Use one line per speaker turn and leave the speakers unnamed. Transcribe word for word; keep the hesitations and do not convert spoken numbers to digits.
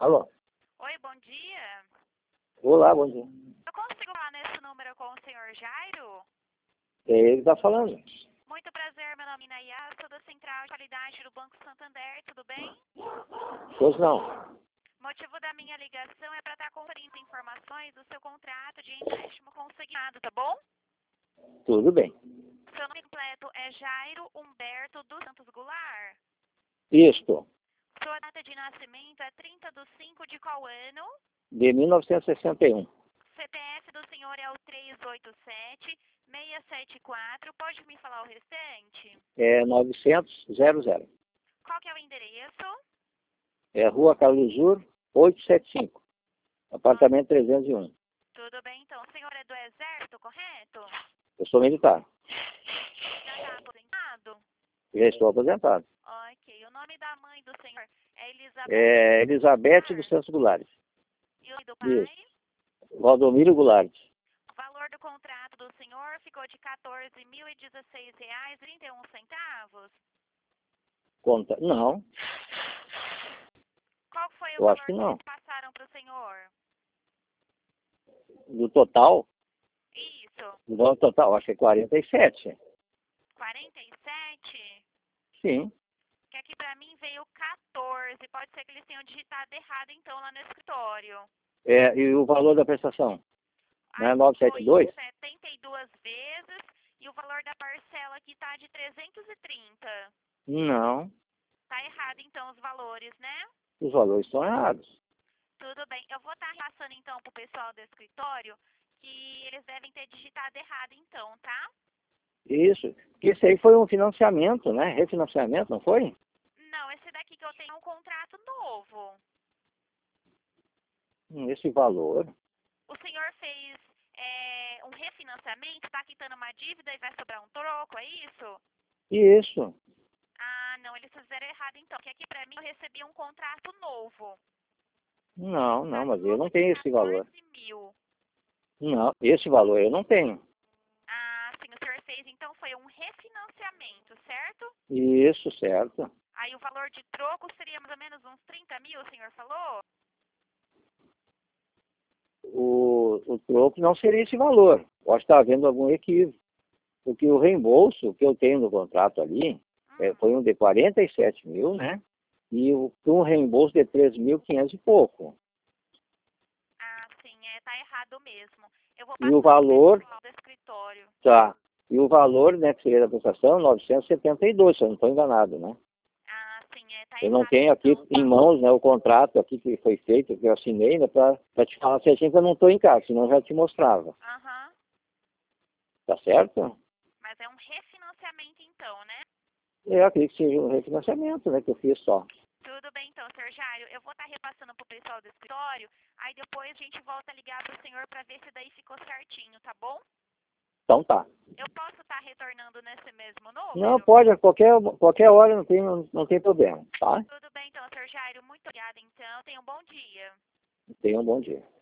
Alô?
Oi, bom dia.
Olá, bom dia.
Eu consigo falar nesse número com o senhor Jairo?
É ele que está falando.
Muito prazer, meu nome é Nayá, sou da Central de Qualidade do Banco Santander, tudo bem?
Pois não.
O motivo da minha ligação é para estar conferindo informações do seu contrato de empréstimo consignado, tá bom?
Tudo bem.
Seu nome completo é Jairo Humberto dos Santos Goulart.
Isto,
Sua data de nascimento é trinta de cinco de qual ano?
de mil novecentos e sessenta e um.
C P F do senhor é o três oito sete, seis sete quatro, pode me falar o restante?
É novecentos, zero zero.
Qual que é o endereço?
É Rua Carlos Zur, oitocentos e setenta e cinco. Apartamento trezentos e um.
Tudo bem, então. O senhor é do Exército, correto?
Eu sou militar.
Já está aposentado?
Já estou aposentado.
Ok. O nome da mãe do senhor é Elizabeth?
É Elizabeth dos Santos Goulart.
E o nome do pai?
Isso. Valdomiro Goulart.
O valor do contrato do senhor ficou de quatorze mil e dezesseis reais e trinta e um centavos?
Conta? Não,
Qual foi o
eu
valor
acho que
que
não.
eles passaram para o senhor?
Do total,
Isso.
do valor total, acho que é quarenta e sete.
quarenta e sete?
Sim.
Que aqui para mim veio quatorze. Pode ser que eles tenham digitado errado então lá no escritório.
É, e o valor da prestação? Não é
Aí
novecentos e setenta e dois?
foi setenta e duas vezes e o valor da parcela aqui está de trezentos e trinta.
Não,
Tá errado então os valores, né?
os valores estão errados.
Tudo bem. Eu vou estar repassando então pro pessoal do escritório que eles devem ter digitado errado então, tá?
Isso. Porque esse aí foi um financiamento, né? Refinanciamento, não foi?
Não, esse daqui que eu tenho é um contrato novo.
Hum, Esse valor.
O senhor fez é, um refinanciamento, tá quitando uma dívida e vai sobrar um troco, é isso?
Isso.
Ah, não, eles fizeram errado então, porque aqui pra mim eu recebi um contrato novo.
Não, não,
Contrato
mas eu
novo
não
de
tenho esse valor.
quatorze mil.
Não, esse valor eu não tenho.
Ah, sim, o senhor fez então foi um refinanciamento, certo?
Isso, certo.
Aí o valor de troco seria mais ou menos uns trinta mil, o senhor falou?
O, o troco não seria esse valor. Pode estar havendo algum equívoco. Porque o reembolso que eu tenho no contrato ali é,
Hum.
foi um de quarenta e sete mil, né? E o- um reembolso de três mil e quinhentos e pouco.
Ah, sim, é, tá errado mesmo. Eu vou
E o
passar pro
valor,
pessoal do escritório.
tá. E o valor, né, que seria da prestação, novecentos e setenta e dois, se eu não estou enganado, né?
Ah, sim, é, tá
Eu não
errado
tenho aqui
então.
em mãos, né, o contrato aqui que foi feito, que eu assinei, né, para te falar certinho que eu não estou em casa, senão eu já te mostrava.
Aham.
Tá certo?
Mas é um refinanciamento então, né?
Eu acredito que seja um refinanciamento, né, que eu fiz só.
Tudo bem então, senhor Jairo. Eu vou estar repassando pro pessoal do escritório, aí depois a gente volta a ligar pro senhor para ver se daí ficou certinho, tá bom?
Então tá.
Eu posso estar retornando nesse mesmo número?
Não, pode, a qualquer, qualquer hora não tem, não, não tem problema, tá?
Tudo bem então, senhor Jairo. Muito obrigada então. Tenha um bom dia.
Tenha um bom dia.